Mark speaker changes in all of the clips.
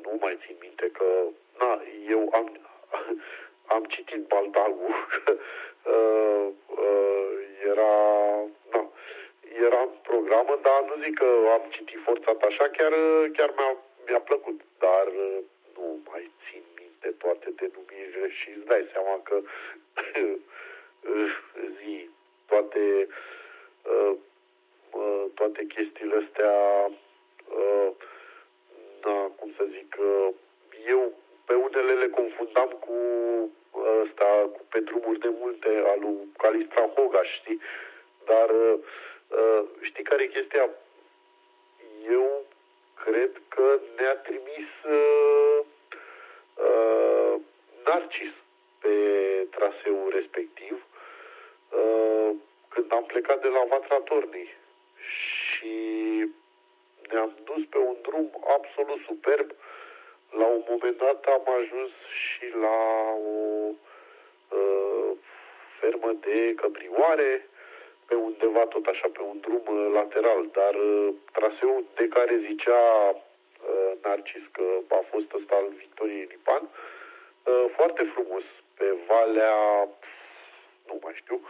Speaker 1: nu mai țin minte că, eu am citit Baltagul, era în programă, dar nu zic că am citit forțat așa, chiar mi-a plăcut, dar nu mai țin minte toate denumirile și îți dai seama că toate chestiile astea, cum să zic, eu pe unele le confundam cu Pe drumuri de multe, al lui Calistra Hoga, știi? Dar știi care e chestia? Eu cred că ne-a trimis Narcis pe traseul respectiv când am plecat de la Vatra Dornei și ne-am dus pe un drum absolut superb. La un moment dat am ajuns și la o fermă de căprioare, pe undeva tot așa pe un drum lateral, dar traseul de care zicea Narcis că a fost ăsta al Victoriei Lipan, foarte frumos, pe Valea, nu mai știu,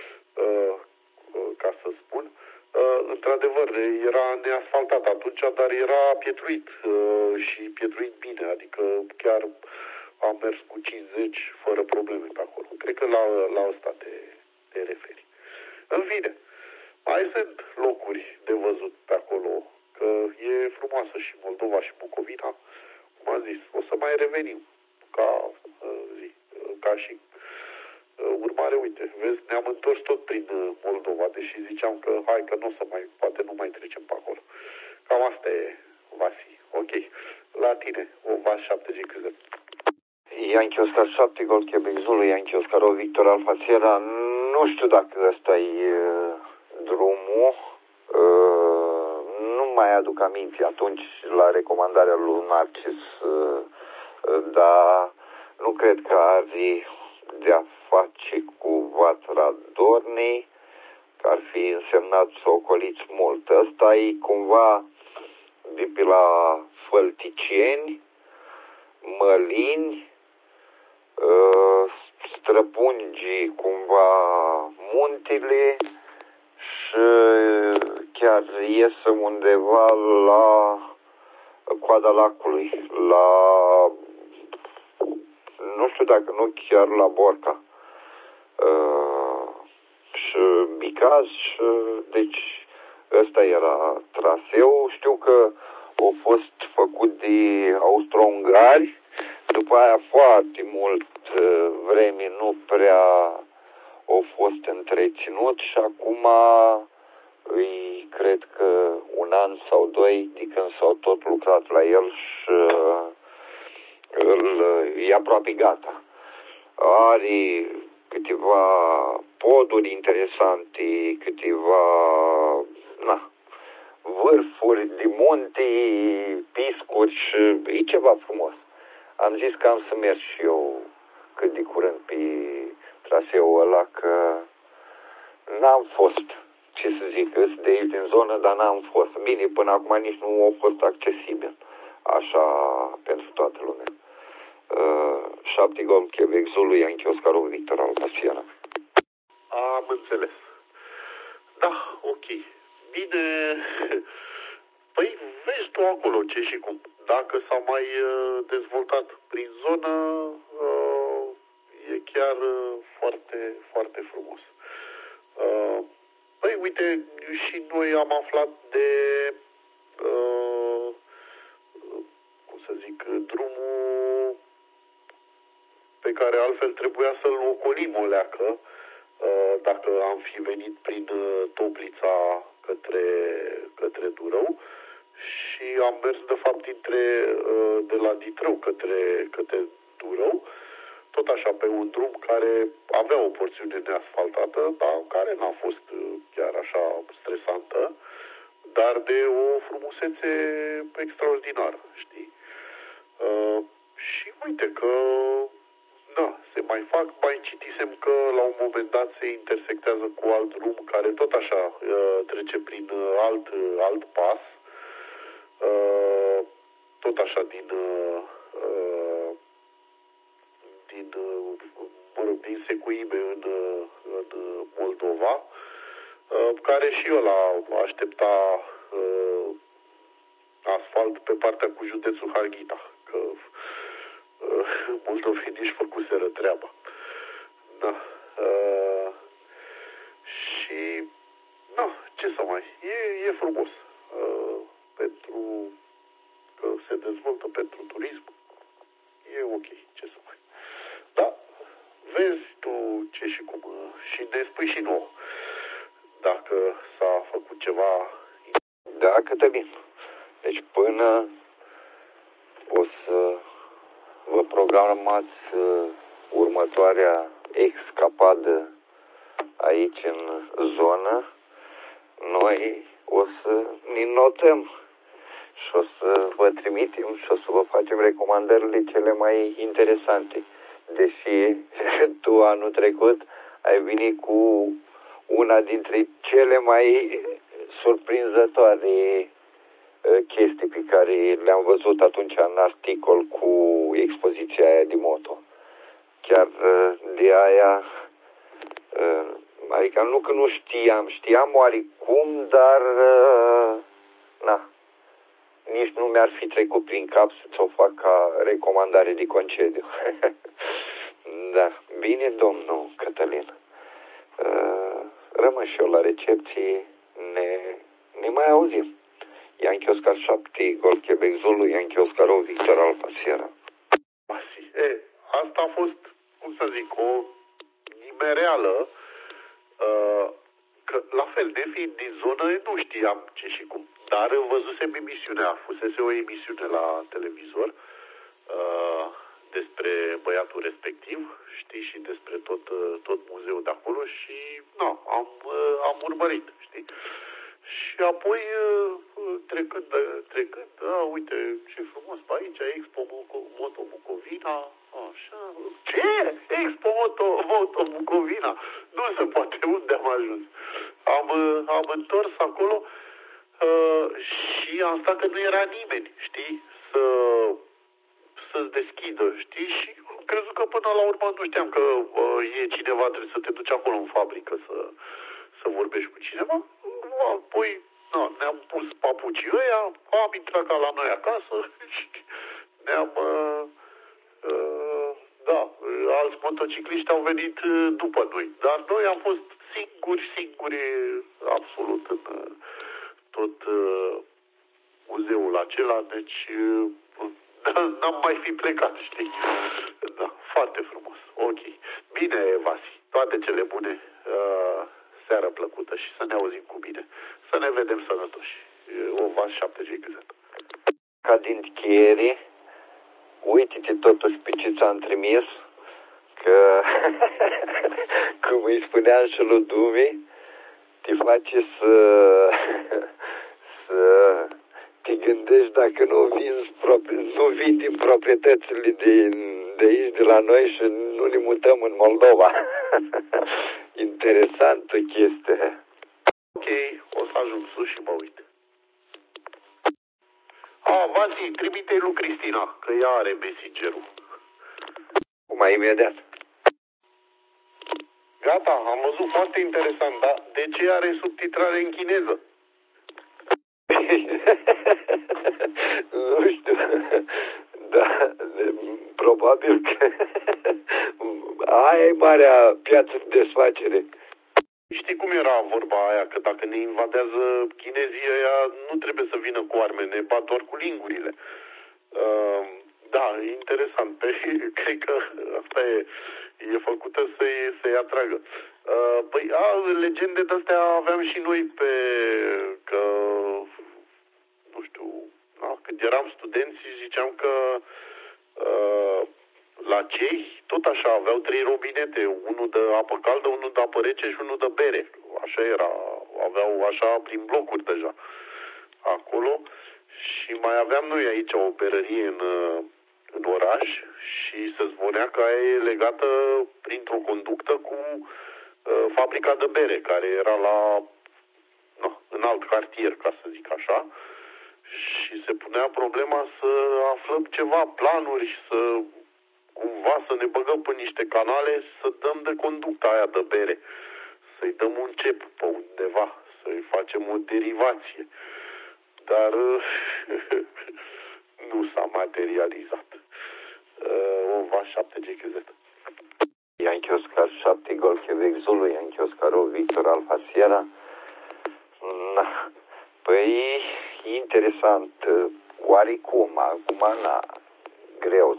Speaker 1: ca să spun, într-adevăr, era neasfaltat atunci, dar era pietruit și pietruit bine, adică chiar am mers cu 50 fără probleme pe acolo. Cred că la asta te referi. În fine, mai sunt locuri de văzut pe acolo, că e frumoasă și Moldova și Bucovina, cum am zis, o să mai revenim ca și urmare, uite, vezi, ne-am întors tot prin Moldova, deși ziceam că poate nu mai trecem pe acolo. Cam asta e, Vasi. Ok. La tine, o Vas 70 câte.
Speaker 2: Yankee Oscar 7, Gold Quebec Zulu, Yankee Oscar o Victor Alfa Sierra. Nu știu dacă ăsta e drumul. Nu mai aduc aminte atunci la recomandarea lui Narcis, dar nu cred că are de-a face cu Vatra Dornei, că ar fi însemnat să ocoliți mult. Ăsta e cumva de pe la Fălticeni, Mălini, străpungi cumva muntele și chiar iese undeva la coada lacului, nu știu dacă nu chiar la Borca. Și Bicaz, deci ăsta era traseul. Știu că a fost făcut de austro-ungari, după aia foarte mult vreme nu prea a fost întreținut și acum îi cred că un an sau doi de când s-au tot lucrat la el și e aproape gata. Are câteva poduri interesante, câteva vârfuri de munte, piscuri și e ceva frumos. Am zis că am să merg și eu cât de curând pe traseul ăla, că n-am fost, ce să zic, de aici din zonă, dar n-am fost. Bine, până acum nici nu a fost accesibil, așa, pentru toată lumea. 7 Gold Quebec Zulu, Yankee Oscar Victor Alfa Sierra.
Speaker 1: Am înțeles. Da, ok. Bine. Păi vezi tu acolo ce și cum. Dacă s-a mai dezvoltat prin zonă, e chiar foarte, foarte frumos. Păi uite, și noi am aflat de cum să zic, drumul pe care altfel trebuia să-l ocolim o leacă dacă am fi venit prin Toplița către Durău, și am mers de fapt de la Ditrău către Durău, tot așa pe un drum care avea o porțiune neasfaltată, dar care n-a fost chiar așa stresantă, dar de o frumusețe extraordinară, știi? Și uite că mai citisem că la un moment dat se intersectează cu alt drum care tot așa trece prin alt pas. tot așa din Secuibe în Moldova, care și el aștepta asfalt pe partea cu județul Harghita, că moldovenii își făcuseră treaba. Da. Și ce să mai... E frumos. Pentru că se dezvoltă pentru turism. E ok, ce să mai... Da, vezi tu ce și cum și ne spui și nouă dacă s-a făcut ceva.
Speaker 2: Da, Cătălin. Deci până o să vă programați următoarea escapadă aici în zonă, noi o să ne notăm și o să vă trimitem și o să vă facem recomandările cele mai interesante. Deși tu anul trecut ai venit cu una dintre cele mai surprinzătoare chestii pe care le-am văzut atunci în articol cu expoziția aia de moto. Chiar de aia, adică nu că nu știam oarecum, dar nici nu mi-ar fi trecut prin cap să o fac ca recomandare de concediu. Da, bine, domnul Cătălin. Rămân și eu la recepție, ne mai auzim. Yankee Oscar 7, Golf Quebec Zulu, Yankee Oscar 8, Victor Alpha Sierra.
Speaker 1: Asta a fost, cum să zic, o nimereală, că la fel, de fiind din zonă, nu știam ce și cum. Dar văzusem emisiunea, fusese o emisiune la televizor despre băiatul respectiv, știi, și despre tot muzeul de acolo și am urmărit, știi. Și apoi, trecând, uite, ce frumos pe aici, Expo Moto Bucovina, așa, ce? Expo Moto Bucovina? Nu se poate, unde am ajuns? Am întors acolo și am stat că nu era nimeni, știi, să-ți deschidă, știi, și am crezut că până la urmă nu știam că e cineva, trebuie să te duci acolo în fabrică să vorbești cu cineva. Apoi ne-am pus papucii ăia, am intrat ca la noi acasă și ne-am... alți motocicliști au venit după noi, dar noi am fost singuri absolut în tot muzeul acela, deci n-am mai fi plecat, știi? Da, foarte frumos, ok. Bine, Vasi, toate cele bune, seară plăcută și să ne auzim cu bine. Să ne vedem sănătoși. O Vas 7G Gazet.
Speaker 2: Ca din încheiere, uite-te totuși pe ce ți-am trimis, că, cum îi spuneam și lui Dumi, te face să te gândești dacă nu vin din proprietățile de aici, de la noi și nu ne mutăm în Moldova. Interesantă chestie.
Speaker 1: Ok, o să ajung sus și mă uit. Vasi, trimite-i lui Cristina, că ea are messenger-ul.
Speaker 2: Mai imediat.
Speaker 1: Gata, am văzut, foarte interesant, dar de ce are subtitrare în chineză?
Speaker 2: Nu știu, da, probabil că aia e marea piață de desfacere.
Speaker 1: Știi cum era vorba aia, că dacă ne invadează chinezii ăia, nu trebuie să vină cu arme, ne bat doar cu lingurile. Da, interesant. Cred că asta e făcută să-i atragă. Păi, legende de-astea aveam și noi că, nu știu, când eram studenți ziceam că la cehi tot așa aveau 3 robinete, unul de apă caldă, unul de apă rece și unul de bere. Așa era, aveau așa prin blocuri deja acolo. Și mai aveam noi aici o berărie în oraș și se zvonea că aia e legată printr-o conductă cu fabrica de bere, care era în alt cartier, ca să zic așa. și se punea problema să aflăm ceva planuri și să cumva să ne băgăm pe niște canale și să dăm de conducta aia de bere. Să-i dăm un cep pe undeva, să-i facem o derivație. Dar nu s-a materializat. OVA 7 GQZ.
Speaker 2: Yankee Oscar 7 Golf Quebec Zulu, Yankee Oscar 8 Victor Alpha Sierra. Na. Păi, interesant. Oarecum, acum, greu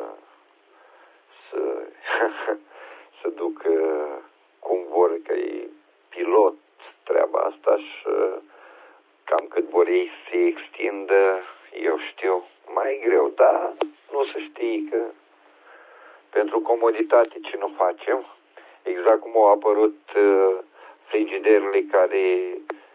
Speaker 2: să duc cum vor, că e pilot treaba asta și cam cât vor ei să se extindă, eu știu, mai greu, dar nu să știi că pentru comoditate ce nu facem, exact cum au apărut frigiderurile care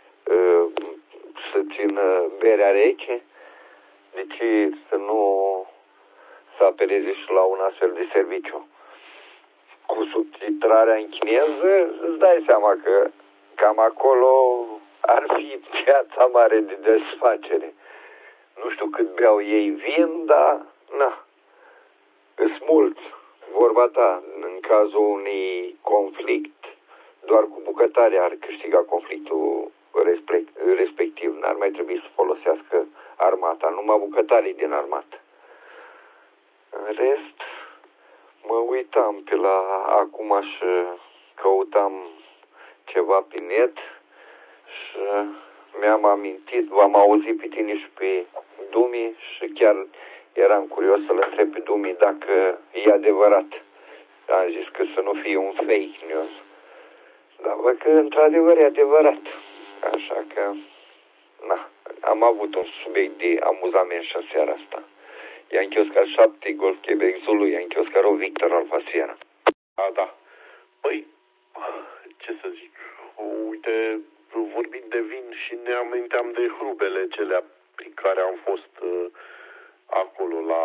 Speaker 2: să țină berea rece, de ce să nu să apeleze și la un astfel de serviciu? Cu subtitrarea în chineză, îți dai seama că cam acolo ar fi piața mare de desfacere. Nu știu cât beau ei vin, dar na, îs mulți. Vorba ta, în cazul unui conflict, doar cu bucătare ar câștiga conflictul respectiv. N-ar mai trebui să folosească armata, numai bucătarii din armată. În rest, mă uitam pe la acum și căutam ceva pe net și mi-am amintit, v-am auzit pe tine și pe Dumi și chiar eram curios să-l întreb pe Dumi dacă e adevărat. Am zis că să nu fie un fake news. Dar văd că într-adevăr e adevărat. Așa că, na, am avut un subiect de amuzament și în seara asta. Yankee Oscar 7, Golf Quebec Zulu, Yankee Oscar 8, Victor Alpha Sierra.
Speaker 1: Da. Păi, ce să zic, uite, vorbind de vin și ne aminteam de hrubele celea prin care am fost acolo la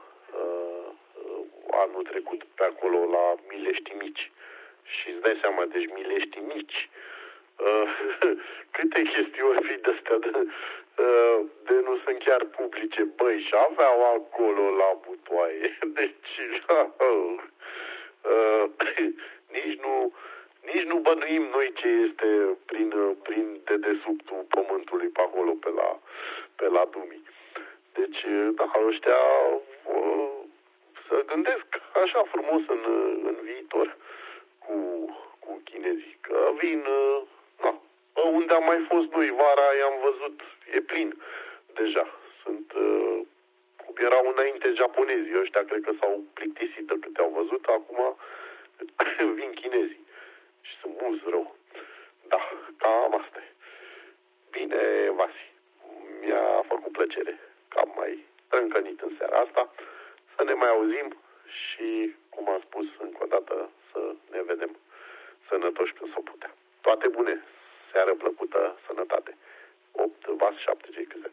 Speaker 1: anul trecut, pe acolo la Milești Mici. Și îți dai seama, deci Milești Mici, câte chestiuni fi de-astea de nu sunt chiar publice, băi, și aveau acolo la butoaie, deci nici nu bănuim noi ce este prin dedesubtul pământului pe acolo, pe la Dumi. Deci, da, ăștia să gândesc așa frumos în viitor cu chinezii, că vin, unde am mai fost noi vara, i-am văzut, e plin deja. Sunt, cum erau înainte japonezii, ăștia cred că s-au plictisit de câte au văzut, acum vin chinezii și sunt mulți rău. Da, cam asta e. Bine, Vasi, mi-a făcut plăcere că am mai trâncănit în seara asta, să ne mai auzim și, cum am spus încă o dată, să ne vedem sănătoși când s-o putea. Toate bune, seară plăcută, sănătate. 8 Vas 7 GQZ.